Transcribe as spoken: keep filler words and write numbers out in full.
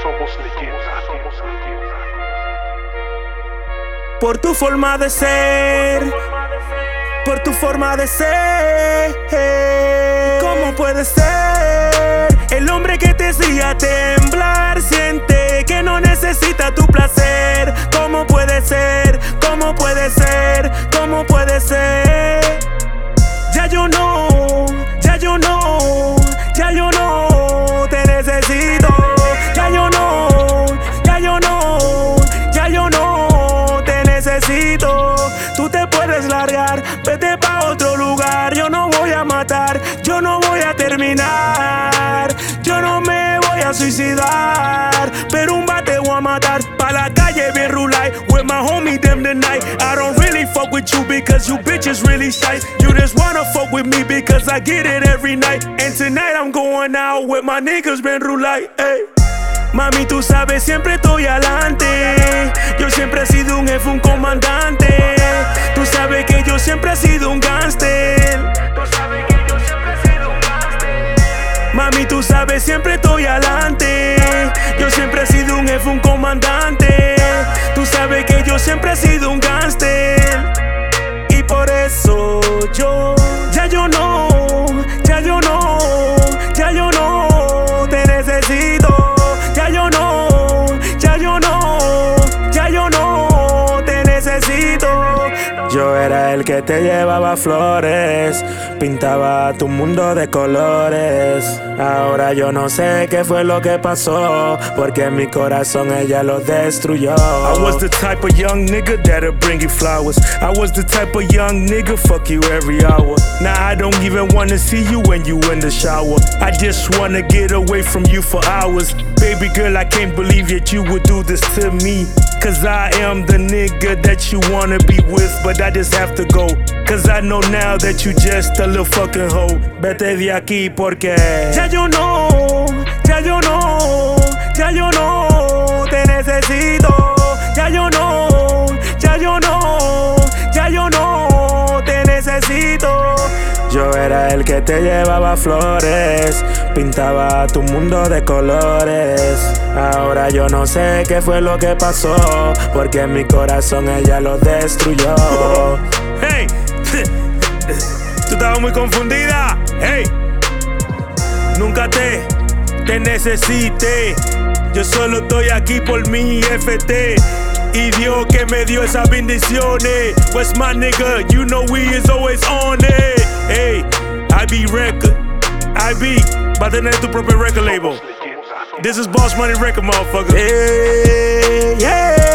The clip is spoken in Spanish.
Somos leyenda, somos leyenda. Por tu forma de ser, por tu forma de ser. ¿Cómo puede ser? El hombre que te hacía temblar siente que no necesita tu placer. ¿Cómo puede ser? ¿Cómo puede ser? ¿Cómo puede ser? Ya yo no, ya yo no, ya yo no te necesito. Ya yo no, ya yo no, ya yo no te necesito. Tú te puedes largar, vete pa' otro lugar. Yo no voy a matar, yo no voy a terminar. Yo no me voy a suicidar, pero un bate voy a matar. Pa' la calle bien rulay, with my homie them tonight. I don't really fuck with you because you bitches really shy. You just wanna fuck with me because I get it every night. And tonight I'm going out with my niggas bien rulay, ey. Mami, tú sabes, siempre estoy adelante. Yo siempre he sido un jefe, un comandante. Tú sabes que yo siempre he sido un gangster. Tú sabes que yo siempre he sido un gangster. Mami, tú sabes, siempre estoy adelante. Yo siempre he sido un jefe, un comandante. Tú sabes que yo siempre he sido un gangster. Y por eso yo, ya yo no, ya yo no, ya yo no te necesito. Ya yo no, ya yo no, ya yo no te necesito. Yo era el que te llevaba flores, pintaba tu mundo de colores. Ahora yo no sé qué fue lo que pasó, porque mi corazón ella lo destruyó. I was the type of young nigga that'll bring you flowers. I was the type of young nigga fuck you every hour. Now I don't even wanna see you when you in the shower. I just wanna get away from you for hours. Baby girl, I can't believe that you would do this to me. Cause I am the nigga that you wanna be with, but I just have to go. Cause I know now that you just a little fucking hoe. Vete de aquí porque ya yo no, ya yo no, ya yo no te necesito. Ya yo no, ya yo no, ya yo no te necesito. Yo era el que te llevaba flores, pintaba tu mundo de colores. Ahora yo no sé qué fue lo que pasó, porque mi corazón ella lo destruyó. Hey, tú estabas muy confundida. Hey, nunca te, te necesité. Yo solo estoy aquí por mi F T. Y Dios que me dio esas bendiciones. What's my nigga? You know we is always on it. Hey, I be record. I be. Va a tener tu propio record label. This is Boss Money Record, motherfucker. Hey, yeah.